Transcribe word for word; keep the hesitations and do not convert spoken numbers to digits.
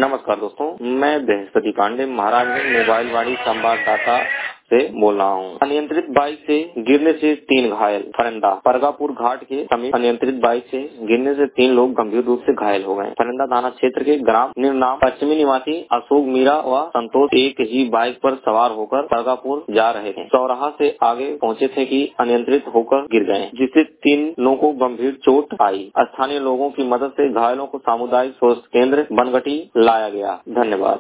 नमस्कार दोस्तों, मैं बृहस्पति पांडे महाराजगंज मोबाइल वाणी संवाददाता से बोल रहा हूँ। अनियंत्रित बाइक से गिरने से तीन घायल। फरंदा परगापुर घाट के समीप अनियंत्रित बाइक से गिरने से तीन लोग गंभीर रूप से घायल हो गए। फरंदा थाना क्षेत्र के ग्राम निर्नाम पश्चिमी निवासी अशोक मीरा व संतोष एक ही बाइक पर सवार होकर परगापुर जा रहे थे। चौराहा से आगे पहुँचे थे कि अनियंत्रित होकर गिर गए, जिससे तीन लोगों को गंभीर चोट आई। स्थानीय लोगों की मदद से घायलों को सामुदायिक स्वास्थ्य केंद्र बनगटी लाया गया। धन्यवाद।